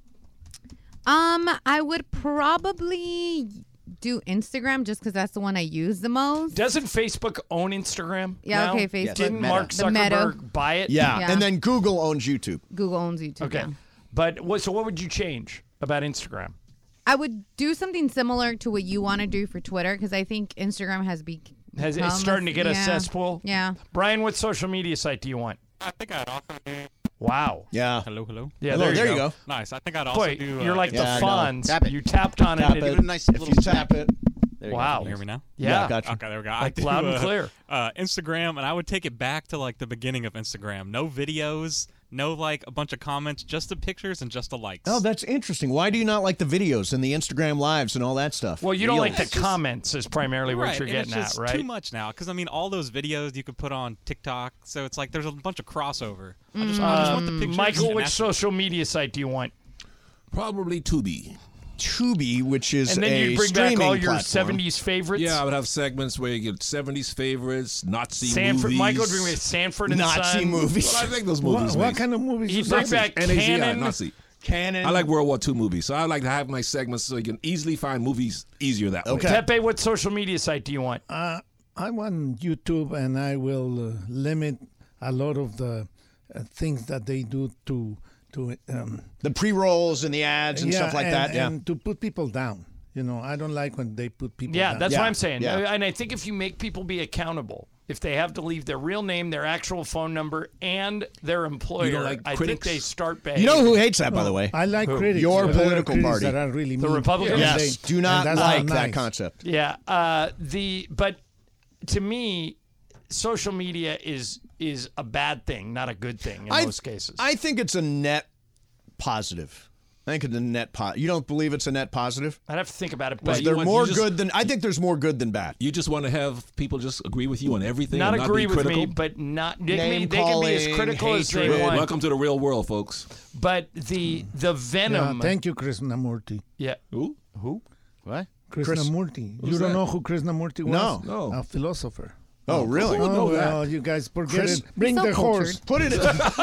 Um, I would probably do Instagram just because that's the one I use the most. Doesn't Facebook own Instagram? Yeah, now? okay, Facebook. Didn't Meta. Mark The Meta. Zuckerberg buy it? Yeah. Yeah. and then Google owns YouTube. Google owns YouTube. Okay. yeah. But what? So what would you change about Instagram? I would do something similar to what you want to do for Twitter because I think Instagram has be Has become it's starting to get a yeah. cesspool? Yeah. Brian, what social media site do you want? I think I'd also do. Wow. Yeah. Hello, hello. Yeah, Hello, there, there you you go. go. Nice. I think I'd also Boy, do. you're uh, like Yeah, I the know. Fonz. Tap it. You tapped on Tap it. it. Give it a nice If little you tap it. There you Wow. go. Can you hear me now? Yeah. Yeah, gotcha. Okay, there we go. Like I do, loud and uh, clear. Uh, Instagram, and I would take it back to like the beginning of Instagram. No videos, no like a bunch of comments, just the pictures and just the likes. Oh, that's interesting. Why do you not like the videos and the Instagram lives and all that stuff? Well, you don't like the Reels. comments is primarily what right, you're and getting it's just at, right? Too much now, because I mean, all those videos you could put on TikTok, so it's like there's a bunch of crossover. I just, I just want the pictures. Michael, and which that's it. social media site do you want? Probably Tubi. Tubi, which is And then a you bring streaming back all your platform. seventies favorites. Yeah, I would have segments where you get seventies favorites, Nazi Sanford, movies. Michael would bring back Sanford and Nazi Son. movies. Well, I think those What, movies. what mate. kind of movies? He'd is bring that? back N A Z I, Cannon. Nazi. Canon. I like World War Two movies, so I like to have my segments so you can easily find movies easier that Okay. way. Pepe, what social media site do you want? Uh, I want YouTube, and I will uh, limit a lot of the uh, things that they do to to um, the pre-rolls and the ads and yeah, stuff like and, that. Yeah. and to put people down. You know, I don't like when they put people Yeah, down. that's Yeah, what I'm saying. yeah. And I think if you make people be accountable, if they have to leave their real name, their actual phone number, and their employer, like I think critics? they start behaving. You know who hates that, by the way? I like Who? critics. Your but there are political critics party. that are really The mean. Republicans? Yes. And they- Do and not that's like not that nice. concept. Yeah, uh, the but to me, social media is is a bad thing, not a good thing in I, most cases. I think it's a net positive. I think it's a net po- You don't believe it's a net positive? I'd have to think about it, Well, but you They're want- more you just- good than I think. There's more good than bad. You just want to have people just agree with you on everything. not and agree not be with critical. me, but not they, can Name be, they can be as calling, critical as they hatred. want. Welcome to the real world, folks. But the the Yeah, venom. thank you, Krishnamurti. Yeah. Who? Who? What? Krishnamurti. Who's You don't that? know who Krishnamurti was? No. No. A philosopher. Oh, really? Oh, know well, that? you guys forget Chris- it. Bring so the horse. cultured. Put it,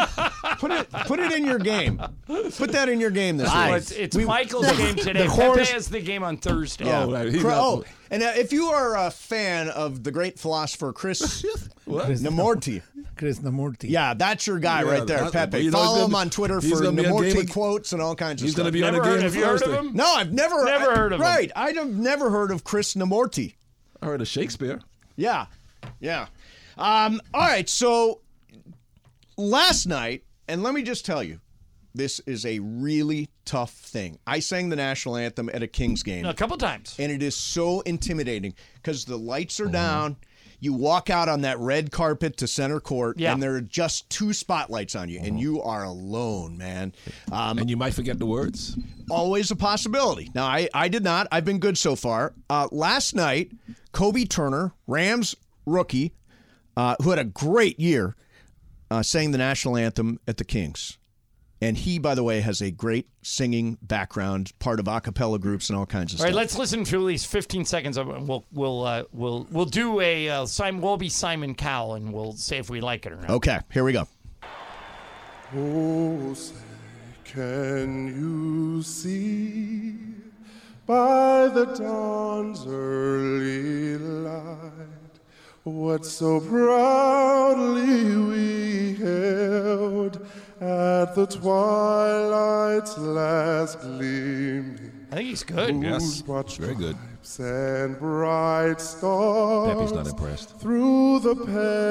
put it, put it in your game. Put that in your game this Well, week. it's it's Michael's game today. the Pepe horse- has the game on Thursday. Yeah. Oh, right. He's Cra- not- oh, and uh, if you are a fan of the great philosopher Chris Namorti, Krishnamurti. yeah, that's your guy Yeah, right there, that- Pepe. you know, Follow he's him gonna- on Twitter he's for gonna be on Namorti Game of- quotes and all kinds of He's stuff. going to be Never on the heard- game have for you heard of Thursday. him? No, I've never Never I- heard of him. Right, I've never heard of Chris Namorti. I heard of Shakespeare. Yeah, yeah. Um, all right, so last night, and let me just tell you, this is a really tough thing. I sang the national anthem at a Kings game. A couple times. And it is so intimidating because the lights are down. You walk out on that red carpet to center court, Yeah. and there are just two spotlights on you, and you are alone, man. Um, And you might forget the words. always a possibility. Now, I, I did not. I've been good so far. Uh, last night, Kobe Turner, Rams rookie, uh, who had a great year, uh, sang the national anthem at the Kings. And he, by the way, has a great singing background, part of a cappella groups and all kinds of All right, stuff. let's listen to at least fifteen seconds of it. And we'll we'll uh, we'll we'll do a uh, Simon. We'll be Simon Cowell, and we'll say if we like it or not. Okay, here we go. Oh, say, can you see by the dawn's early light what so proudly we held at the twilight's last gleaming. I think he's good. Yes, very good. And bright stars Pepe's not impressed. through the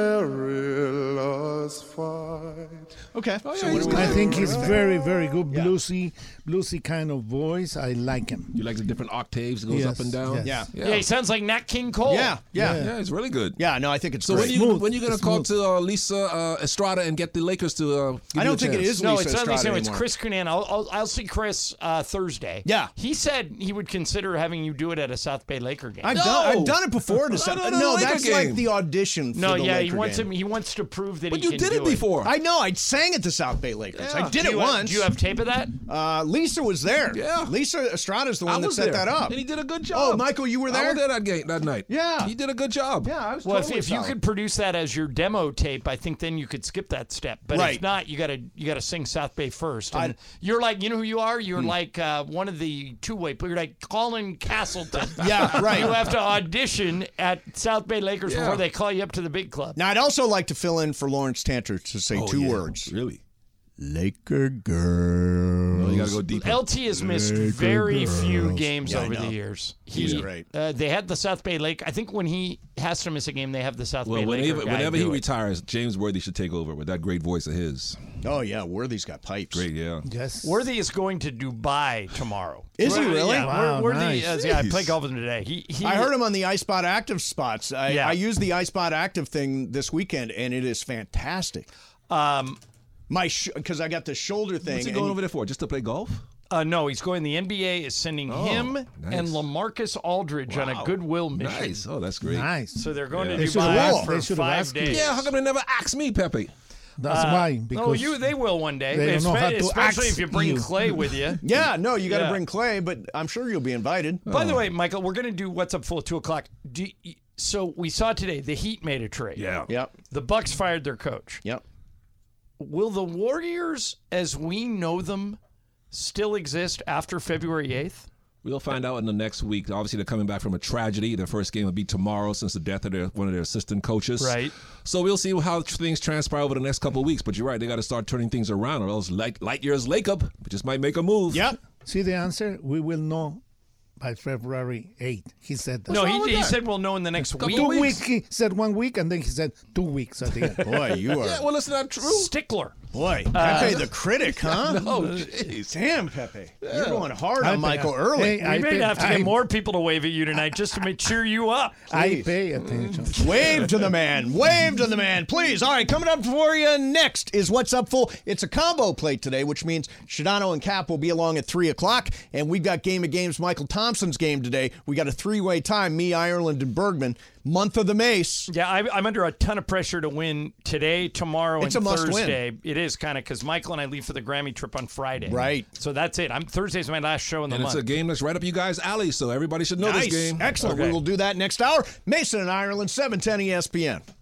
perilous fight. Okay. Oh, yeah, So what he's do we good. I think he's Right. very, very good. Yeah. Bluesy, bluesy kind of voice. I like him. You like the different octaves it goes Yes, up and down? yes. Yeah. Yeah, he sounds like Nat King Cole. Yeah, yeah, yeah. Yeah, it's really good. No, I think it's So great. when you Smooth. when you gonna It's call smooth. to uh, Lisa uh, Estrada and get the Lakers to? Uh, give I you don't a think it chance? is No, Lisa it's not Estrada Lisa. It's anymore. Chris Cunan. I'll, I'll, I'll see Chris uh, Thursday. Yeah. He said he would consider having you do it at a South Bay Laker game. I've, No! done, I've done it before. To Not some, at a no, Laker that's game. like the audition for no, the yeah, Laker he wants game. him. He wants to prove that But he you can did do it before. I know. I sang at the South Bay Lakers. Yeah. I did Do it you, once. Do you have tape of that? Uh, Lisa was there. Yeah. Lisa Estrada's the I one that was set there, that up. and he did a good job. Oh, Michael, you were I there? was there that game that night. Yeah. he did a good job. Yeah, I was Well, totally if, if you solid. could produce that as your demo tape, I think then you could skip that step. But Right. if not, you gotta you gotta sing South Bay first. And I- you're like, you know who you are? You're Hmm. like uh, one of the two way. You're like Colin Castleton. Yeah, right. You have to audition at South Bay Lakers Yeah. before they call you up to the big club. Now, I'd also like to fill in for Lawrence Tanter to say Oh, two yeah. words. Really? Laker girls. No, you gotta go deeper. L T has missed Laker very few girls. games Yeah, I over the know. years. He's He, great. Uh, they had the South Bay Lake. I think when he has to miss a game, they have the South Well, Bay Laker whenever, guy whenever do he it. retires, James Worthy should take over with that great voice of his. Oh, yeah. Worthy's got pipes. Great, yeah. Yes. Worthy is going to Dubai tomorrow. Is he Worthy- really? Yeah, Wow, Worthy, nice. uh, yeah, I Jeez. played golf with him today. He, he, I heard him on the iSpot Active spots. I, Yeah. I used the iSpot Active thing this weekend, and it is fantastic. Um, My because I got the shoulder thing. What's he and going over there for? Just to play golf? uh, no, he's going. The N B A is sending Oh, him nice. and LaMarcus Aldridge on a Wow. goodwill mission. Nice. Oh, that's great. Nice. So they're going Yeah. to They should've Dubai asked- for they should've five asked you. days. Yeah, how come they never asked me, Pepe? That's Uh, why. Because oh, you they will one day, they don't know Espe- how to especially ask if you bring you. Clay with you. Yeah, no, you got to Yeah. bring Clay, but I'm sure you'll be invited. By the way, Michael, we're going to do What's Up Full at two o'clock. Do you- so we saw today the Heat made a trade. Yeah. Yep. The Bucks fired their coach. Yep. Will the Warriors, as we know them, still exist after February eighth? We'll find out in the next week. Obviously, they're coming back from a tragedy. Their first game will be tomorrow since the death of their, one of their assistant coaches. Right. So we'll see how things transpire over the next couple of weeks. But you're right. They got to start turning things around, or else light, light years Lacob just might make a move. Yep. see the answer. We will know by February eighth. He said that. No, he, he said we'll know in the next week. Two weeks. He said one week, and then he said two weeks at the end. Boy, you are. Yeah, well, it's not true. Stickler. Boy, Uh, Pepe the critic, huh? No, jeez. Damn, Pepe. You're going hard I on pay- Michael early. Hey, We I may pay- have to I- get more people to wave at you tonight just to make cheer you up. I pay attention. Wave to the man. Wave to the man, please. All right, coming up for you next is What's Up Full. It's a combo plate today, which means Shadano and Cap will be along at three o'clock. And we've got Game of Games, Michael Thompson's game today. We got a three-way tie, me, Ireland, and Bergman. Month of the Mace. Yeah, I, I'm under a ton of pressure to win today, tomorrow, It's and a must-win. Thursday. It is kind of because Michael and I leave for the Grammy trip on Friday. Right. So that's it. I'm Thursday's my last show in the And month. it's a game that's right up you guys' alley, so everybody should know Nice. this game. Excellent. Okay. We will do that next hour. Mason and Ireland, seven ten E S P N.